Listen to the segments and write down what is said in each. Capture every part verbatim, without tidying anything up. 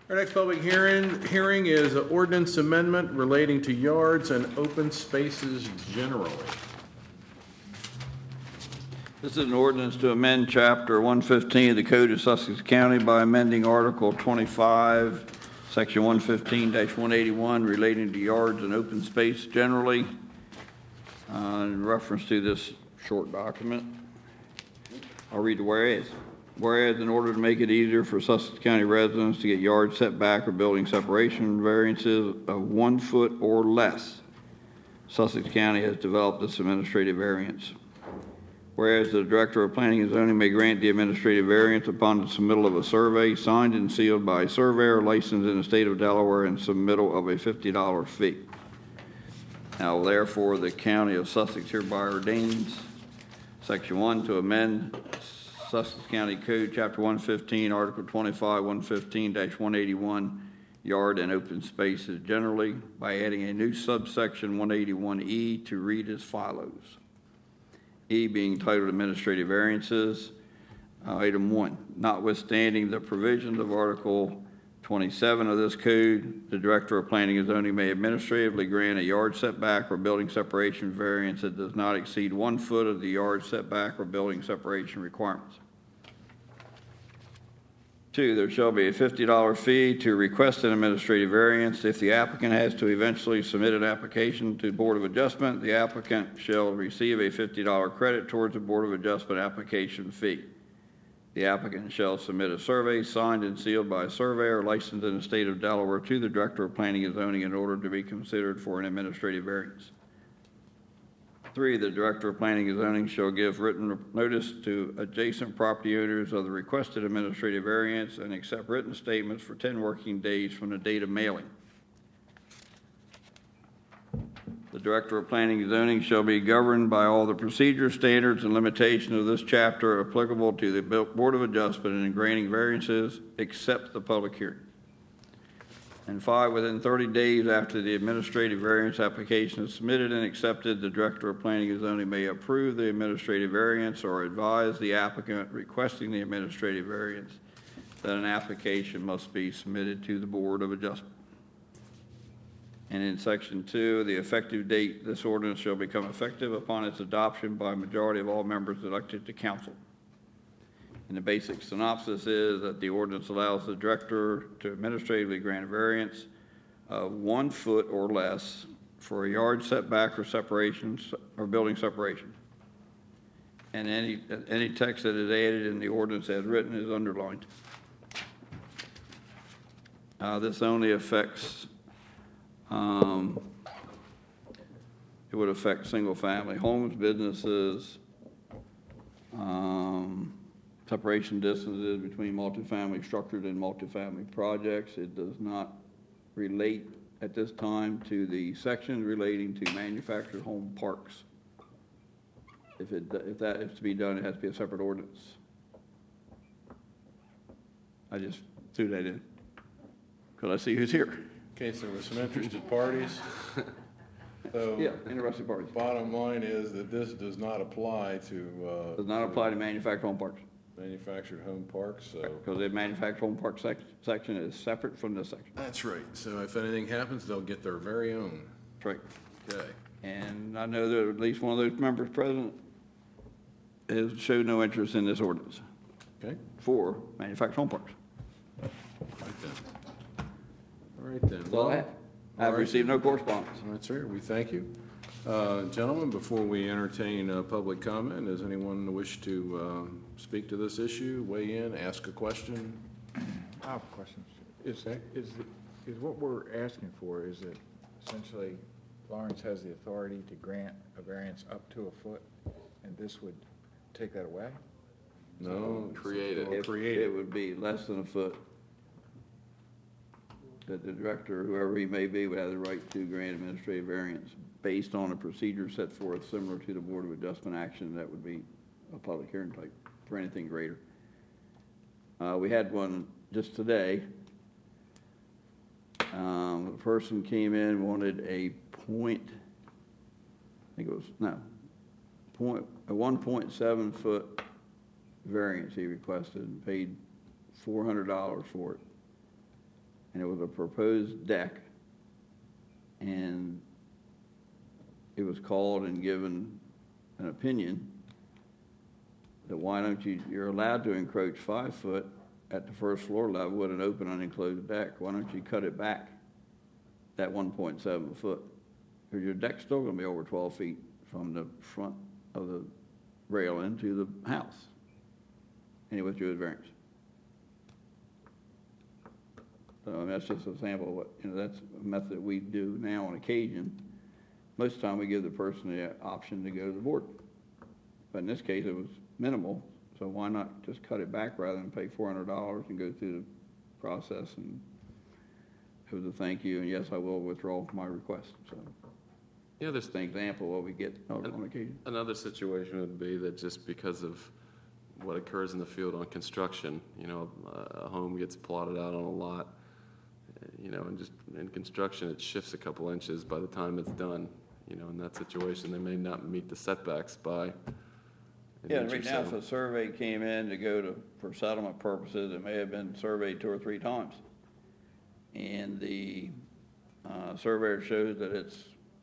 Our next public hearing, hearing is an ordinance amendment relating to yards and open spaces generally. This is an ordinance to amend Chapter one fifteen of the Code of Sussex County by amending Article twenty-five, Section one fifteen dash one eighty-one relating to yards and open space generally. Uh, in reference to this short document, I'll read the whereas. Whereas, in order to make it easier for Sussex County residents to get yard setback or building separation variances of one foot or less, Sussex County has developed this administrative variance. Whereas the Director of Planning and Zoning may grant the administrative variance upon the submittal of a survey signed and sealed by a surveyor licensed in the state of Delaware and submittal of a fifty dollar fee. Now, therefore, the County of Sussex hereby ordains Section one to amend Sussex County Code, Chapter one fifteen, Article twenty-five, one fifteen dash one eighty-one, yard and open spaces generally, by adding a new subsection one eighty-one E to read as follows. E being titled Administrative Variances. Uh, item one, notwithstanding the provisions of Article twenty-seven of this code, the Director of Planning and Zoning may administratively grant a yard setback or building separation variance that does not exceed one foot of the yard setback or building separation requirements. Two, there shall be a fifty dollar fee to request an administrative variance. If the applicant has to eventually submit an application to the Board of Adjustment, the applicant shall receive a fifty dollar credit towards the Board of Adjustment application fee. The applicant shall submit a survey signed and sealed by a surveyor licensed in the state of Delaware to the Director of Planning and Zoning in order to be considered for an administrative variance. Three, the Director of Planning and Zoning shall give written notice to adjacent property owners of the requested administrative variance and accept written statements for ten working days from the date of mailing. The Director of Planning and Zoning shall be governed by all the procedures, standards, and limitations of this chapter applicable to the Board of Adjustment in granting variances, except the public hearing. And five, within thirty days after the administrative variance application is submitted and accepted, the Director of Planning and Zoning may approve the administrative variance or advise the applicant requesting the administrative variance that an application must be submitted to the Board of Adjustment. And in Section two, the effective date, this ordinance shall become effective upon its adoption by a majority of all members elected to council. And the basic synopsis is that the ordinance allows the director to administratively grant a variance of one foot or less for a yard setback or separation or building separation. And any any text that is added in the ordinance as written is underlined. Uh, this only affects, um, it would affect single-family homes, businesses, um, separation distances between multifamily structured and multifamily projects. It does not relate at this time to the section relating to manufactured home parks. If, it, if that is to be done, it has to be a separate ordinance. I just threw that in because I see who's here. Okay, so there were some interested parties. So Yeah, interested parties. bottom line is that this does not apply to uh, Does not apply to manufactured home parks. manufactured home parks. So Because the manufactured home park sec- section is separate from this section. that's right. So if anything happens, they'll get their very own. That's right. Okay. And I know that at least one of those members present has showed no interest in this ordinance Okay. for manufactured home parks. Right then. All right then. That's all I have. I have all right. received no correspondence. That's right. We thank you. Uh, Gentlemen, before we entertain uh, public comment, does anyone wish to um, speak to this issue, weigh in, ask a question? I have a question. Is, is, the- is what we're asking for, is it essentially Lawrence has the authority to grant a variance up to a foot, and this would take that away? No. Create it. Or It- create It it. would be less than a foot. That the director, whoever he may be, would have the right to grant administrative variance based on a procedure set forth similar to the Board of Adjustment action. That would be a public hearing type for anything greater. Uh, we had one just today. Um, a person came in, wanted a point, I think it was, no, point, a one point seven foot variance he requested and paid four hundred dollars for it. and it was a proposed deck, and it was called and given an opinion that why don't you, you're allowed to encroach five foot at the first floor level with an open unenclosed deck. Why don't you cut it back that one point seven foot? Because your deck's still going to be over twelve feet from the front of the rail into the house. And he withdrew his variance. So I mean, that's just an example of what, you know, that's a method we do now on occasion. Most of the time we give the person the option to go to the board. But in this case, it was minimal, so why not just cut it back rather than pay four hundred dollars and go through the process? And it was a thank you, and yes, I will withdraw my request. So, Yeah, there's just an example of what we get on on occasion. another situation would be that just because of what occurs in the field on construction, you know, a home gets plotted out on a lot, you know, and just in construction, it shifts a couple inches by the time it's done. You know, in that situation, they may not meet the setbacks by an Yeah, inch or right now, if so. a survey came in to go to, for settlement purposes, it may have been surveyed two or three times. And the uh, surveyor shows that it's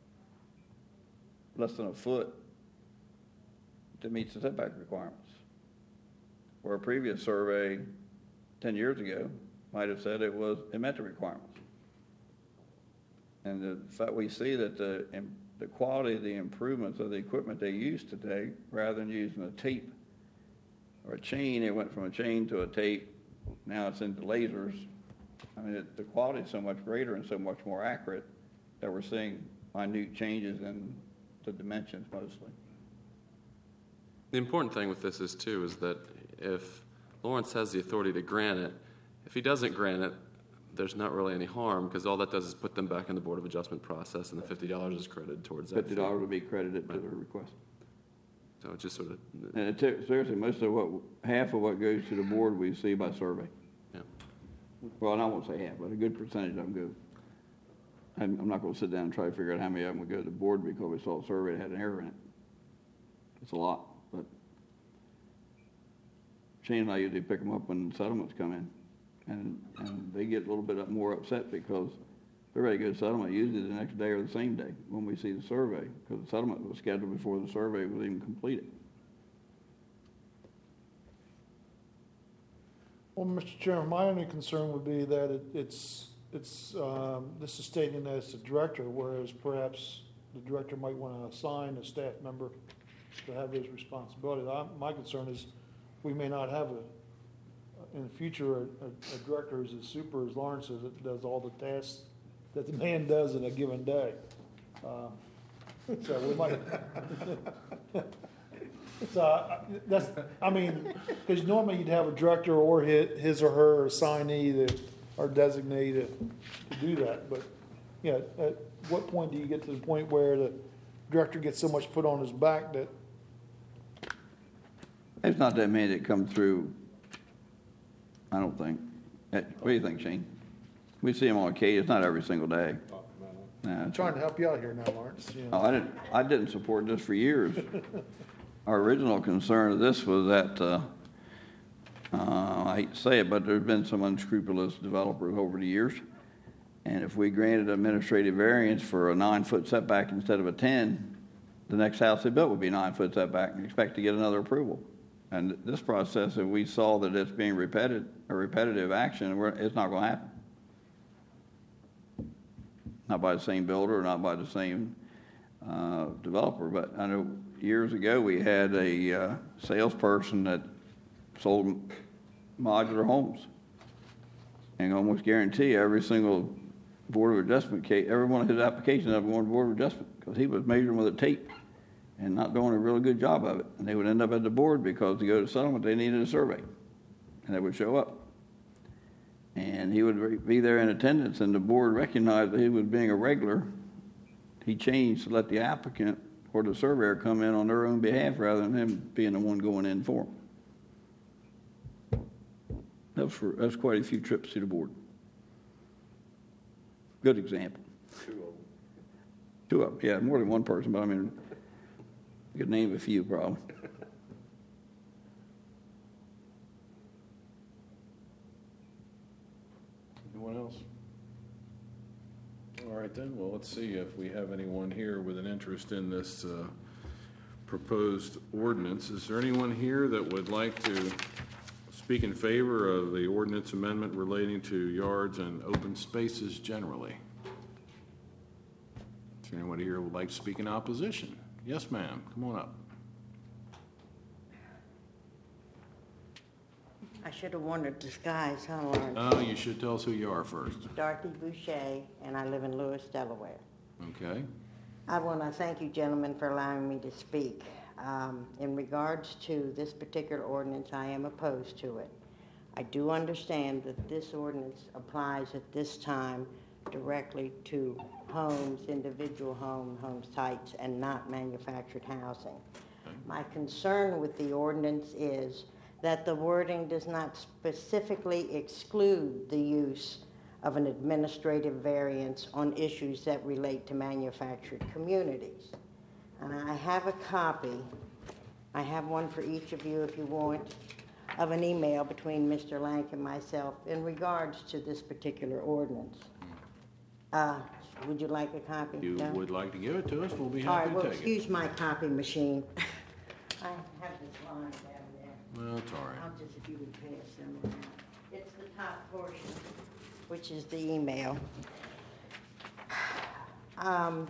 less than a foot that meets the setback requirements. Where a previous survey ten years ago might have said it was, it met the requirements. And the fact we see that the, im- the quality of the improvements of the equipment they use today, rather than using a tape or a chain, it went from a chain to a tape, now it's into lasers. I mean, it, the quality is so much greater and so much more accurate that we're seeing minute changes in the dimensions mostly. The important thing with this is, too, is that if Lawrence has the authority to grant it, if he doesn't grant it, there's not really any harm, because all that does is put them back in the Board of Adjustment process, and the fifty dollars is credited towards that. Fifty dollars would be credited to their request. So it just sort of, And it took- seriously, most of what, half of what goes to the board we see by survey. yeah. Well, and I won't say half, but a good percentage of them go. I'm, I'm not gonna sit down and try to figure out how many of them would go to the board because we saw a survey that had an error in it. It's a lot, but Shane and I usually pick them up when settlements come in. And, and they get a little bit more upset because if they're ready to go to settlement, usually the next day or the same day when we see the survey, because the settlement was scheduled before the survey was even completed. Well, Mister Chairman, my only concern would be that it, it's, it's, um, this is stating that it's the director, whereas perhaps the director might want to assign a staff member to have those responsibilities. I, my concern is we may not have a, in the future, a, a, a director who's as super as Lawrence is, that does all the tasks that the man does in a given day. Um, So we might, so I- that's, I mean, because normally you'd have a director or his, his or her assignee that are designated to do that. But, yeah, at what point do you get to the point where the director gets so much put on his back that, There's not that many that come through, I don't think. Eh, What do you think, Shane? We see them on occasion, it's not every single day. Nah, I'm trying to help you out here now, Lawrence. you know. Oh, I didn't, I didn't support this for years. Our original concern of this was that, uh, uh, I hate to say it, but there's been some unscrupulous developers over the years. And if we granted administrative variance for a nine-foot setback instead of a ten, the next house they built would be a nine-foot setback and expect to get another approval. And this process, if we saw that it's being repeated, a repetitive action, we're, it's not going to happen. Not by the same builder, or not by the same uh, developer, but I know years ago we had a uh, salesperson that sold modular homes. And I almost guarantee every single Board of Adjustment case, every one of his applications ever won Board of Adjustment, because he was measuring with a tape and not doing a really good job of it. And they would end up at the board because to go to settlement, they needed a survey. And they would show up. And he would be there in attendance, and the board recognized that he was being irregular. He changed to let the applicant or the surveyor come in on their own behalf rather than him being the one going in for them. That was, for, that was quite a few trips to the board. Good example. Two of them. Two of them, yeah, more than one person, but I mean, you could name a few probably. Anyone else? right then, well, let's see if we have anyone here with an interest in this uh, proposed ordinance. Is there anyone here that would like to speak in favor of the ordinance amendment relating to yards and open spaces generally? Is there anyone here who would like to speak in opposition? Yes, ma'am, come on up. I should have worn a disguise, huh, Lawrence? Oh, you should tell us who you are first. Dorothy Boucher, and I live in Lewis, Delaware. Okay. I want to thank you, gentlemen, for allowing me to speak. Um, in regards to this particular ordinance, I am opposed to it. I do understand that this ordinance applies at this time directly to homes, individual home, home sites, and not manufactured housing. My concern with the ordinance is that the wording does not specifically exclude the use of an administrative variance on issues that relate to manufactured communities. And I have a copy, I have one for each of you if you want, of an email between Mister Lank and myself in regards to this particular ordinance. Uh, would you like a copy? You No? would like to give it to us, we'll be All happy right, well, to take it. excuse my copy machine. I have this line down there. Well, it's all right. I'll just, if you would pass them around. It's the top portion, which is the email. Um,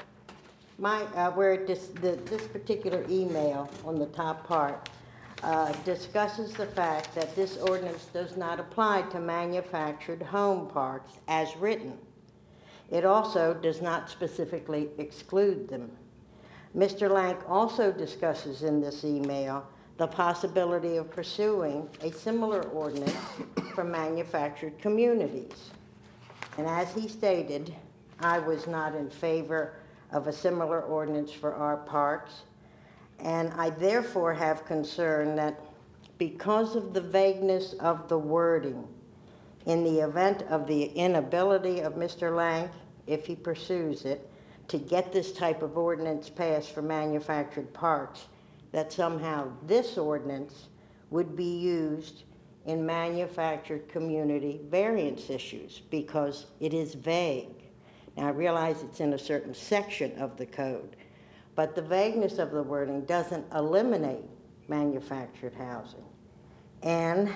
my, uh, where this, the, this particular email on the top part uh, discusses the fact that this ordinance does not apply to manufactured home parks as written. It also does not specifically exclude them. Mister Lank also discusses in this email the possibility of pursuing a similar ordinance for manufactured communities. And as he stated, I was not in favor of a similar ordinance for our parks, and I therefore have concern that because of the vagueness of the wording, in the event of the inability of Mister Lank, if he pursues it, to get this type of ordinance passed for manufactured parks, that somehow this ordinance would be used in manufactured community variance issues because it is vague. Now, I realize it's in a certain section of the code, but the vagueness of the wording doesn't eliminate manufactured housing. And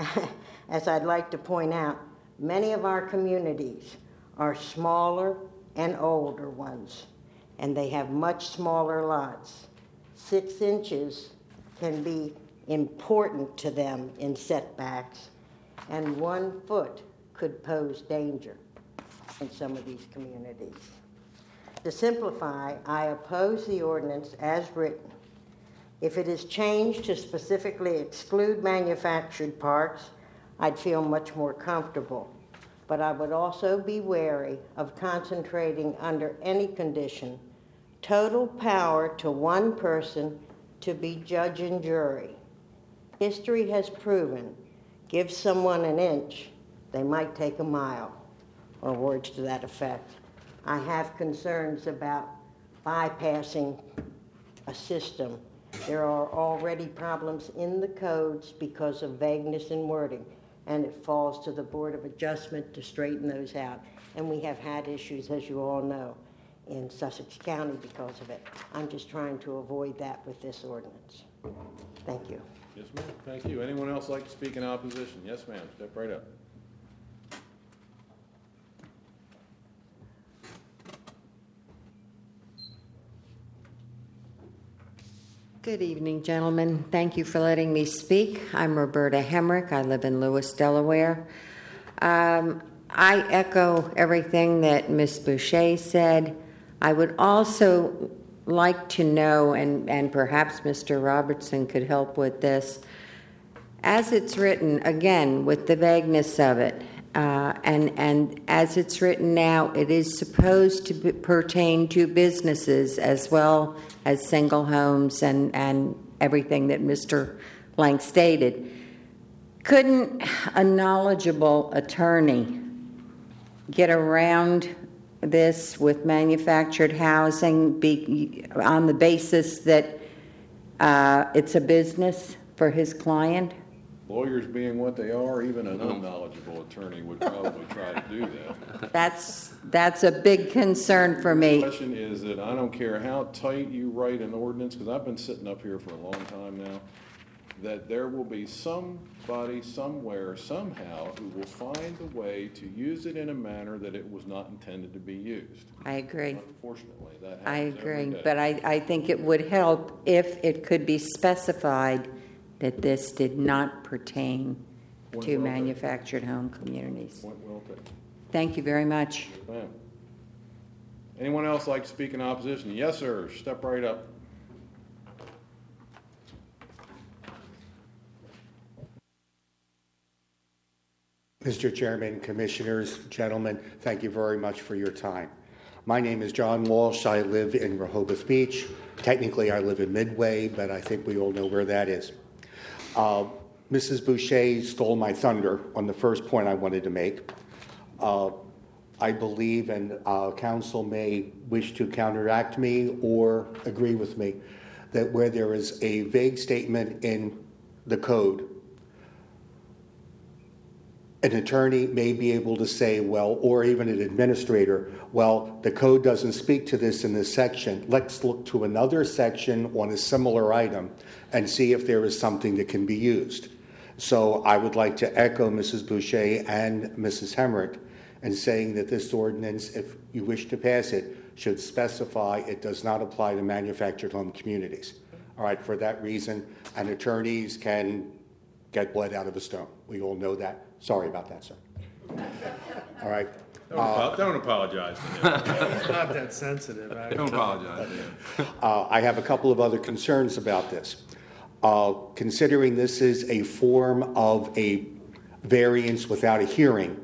as I'd like to point out, many of our communities are smaller and older ones, and they have much smaller lots. Six inches can be important to them in setbacks, and one foot could pose danger in some of these communities. To simplify, I oppose the ordinance as written. If it is changed to specifically exclude manufactured parks, I'd feel much more comfortable. But I would also be wary of concentrating under any condition total power to one person to be judge and jury. History has proven, give someone an inch, they might take a mile, or words to that effect. I have concerns about bypassing a system. There are already problems in the codes because of vagueness in wording, and it falls to the Board of Adjustment to straighten those out. And we have had issues, as you all know, in Sussex County because of it. I'm just trying to avoid that with this ordinance. Thank you. Yes, ma'am, thank you. Anyone else like to speak in opposition? Yes, ma'am, step right up. Good evening, gentlemen. Thank you for letting me speak. I'm Roberta Hemrick. I live in Lewis, Delaware. Um, I echo everything that Miz Boucher said. I would also like to know, and, and perhaps Mister Robertson could help with this, as it's written, again, with the vagueness of it, uh, and, and as it's written now, it is supposed to be, pertain to businesses as well as single homes and, and everything that Mister Lank stated. Couldn't a knowledgeable attorney get around this with manufactured housing be, on the basis that uh, it's a business for his client? Lawyers being what they are, even an unknowledgeable attorney would probably try to do that. That's That's a big concern for The me. question is that I don't care how tight you write an ordinance, because I've been sitting up here for a long time now, that there will be somebody somewhere somehow who will find a way to use it in a manner that it was not intended to be used. I agree. Unfortunately, that I happens every agree, day. but I, I think it would help if it could be specified that this did not pertain Point to well taken. manufactured home communities. Point well taken. Thank you very much. Ma'am. Anyone else like to speak in opposition? Yes, sir. Step right up. Mister Chairman, Commissioners, gentlemen, thank you very much for your time. My name is John Walsh. I live in Rehoboth Beach. Technically, I live in Midway, but I think we all know where that is. Uh, Missus Boucher stole my thunder on the first point I wanted to make. Uh, I believe, and uh, council may wish to counteract me or agree with me, that where there is a vague statement in the code, an attorney may be able to say, well, or even an administrator, well, the code doesn't speak to this in this section. Let's look to another section on a similar item and see if there is something that can be used. So I would like to echo Missus Boucher and Missus Hemrick in saying that this ordinance, if you wish to pass it, should specify it does not apply to manufactured home communities. All right, for that reason, and attorneys can get blood out of a stone. We all know that. Sorry about that, sir. All right. Don't, apo- don't apologize to him. It's not that sensitive. I- Don't apologize to him. Uh, I have a couple of other concerns about this. Uh, considering this is a form of a variance without a hearing.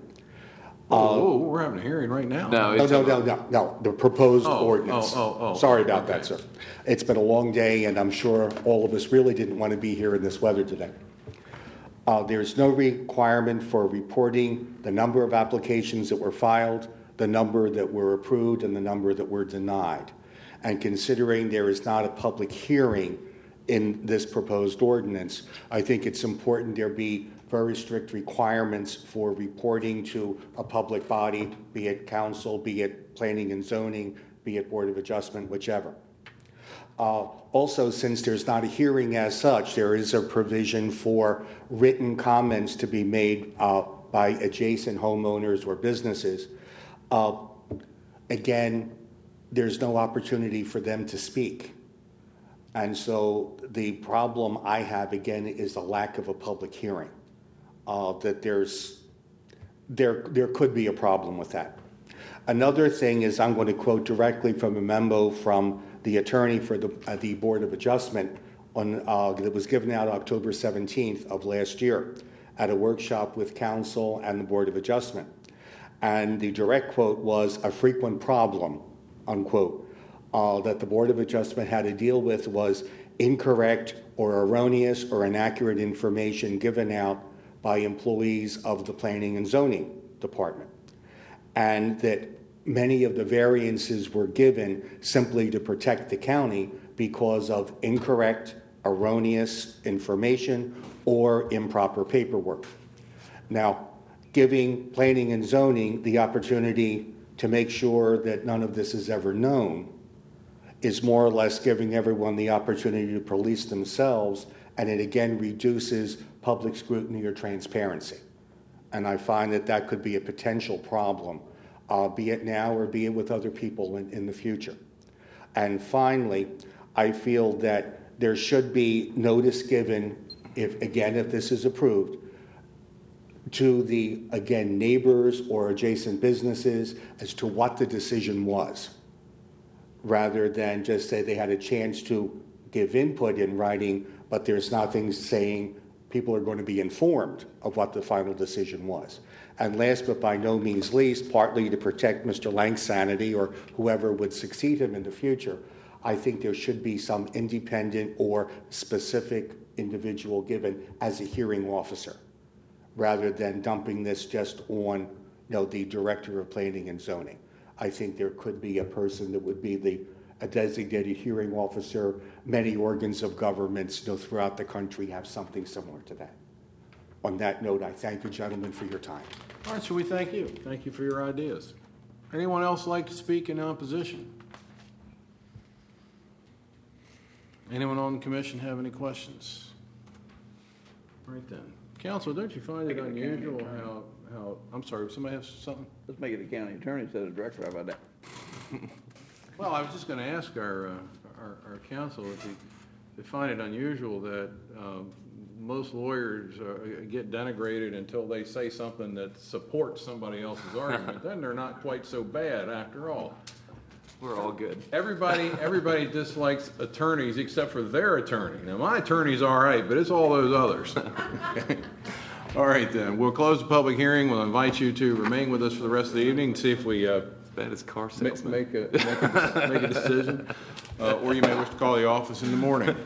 Oh, oh, we're having a hearing right now. No, No, it's no, no, no, no, the proposed Oh, ordinance. oh, oh, oh, Sorry about that, okay. sir. It's been a long day, and I'm sure all of us really didn't want to be here in this weather today. Uh, There's no requirement for reporting the number of applications that were filed, the number that were approved, and the number that were denied. And considering there is not a public hearing in this proposed ordinance, I think it's important there be very strict requirements for reporting to a public body, be it council, be it planning and zoning, be it board of adjustment, whichever. Uh, also, since there's not a hearing as such, there is a provision for written comments to be made uh, by adjacent homeowners or businesses. Uh, again, there's no opportunity for them to speak. And so the problem I have, again, is the lack of a public hearing. Uh, that there's, there, there could be a problem with that. Another thing is, I'm going to quote directly from a memo from the attorney for the, uh, the Board of Adjustment on, uh, that was given out October seventeenth of last year at a workshop with council and the Board of Adjustment. And the direct quote was, a frequent problem, unquote, uh, that the Board of Adjustment had to deal with was incorrect or erroneous or inaccurate information given out by employees of the Planning and Zoning Department. And that many of the variances were given simply to protect the county because of incorrect, erroneous information or improper paperwork. Now, giving planning and zoning the opportunity to make sure that none of this is ever known is more or less giving everyone the opportunity to police themselves, and it again reduces public scrutiny or transparency. And I find that that could be a potential problem, uh, be it now or be it with other people in, in the future. And finally, I feel that there should be notice given, if again, if this is approved, to the, again, neighbors or adjacent businesses as to what the decision was, rather than just say they had a chance to give input in writing, but there's nothing saying people are going to be informed of what the final decision was. And last but by no means least, partly to protect Mister Lang's sanity or whoever would succeed him in the future, I think there should be some independent or specific individual given as a hearing officer, rather than dumping this just on, you know, the director of planning and zoning. I think there could be a person that would be the a designated hearing officer. Many organs of governments, you know, throughout the country have something similar to that. On that note, I thank you, gentlemen, for your time. All right, so we thank you. Thank you for your ideas. Anyone else like to speak in opposition? Anyone on the commission have any questions? Right then. Counsel, don't you find it Make it a county unusual attorney. how, how, I'm sorry, somebody have something? Let's make it a county attorney instead of director, how about that? Well, I was just gonna ask our, uh, our, our counsel if they, they find it unusual that, um, most lawyers, uh, get denigrated until they say something that supports somebody else's argument, then they're not quite so bad after all. We're all good. Everybody, everybody dislikes attorneys except for their attorney. Now, my attorney's all right, but it's all those others. All right, then. We'll close the public hearing. We'll invite you to remain with us for the rest of the evening and see if we uh, Bad as car ma- salesman. make a, make a, make a decision. Uh, Or you may wish to call the office in the morning.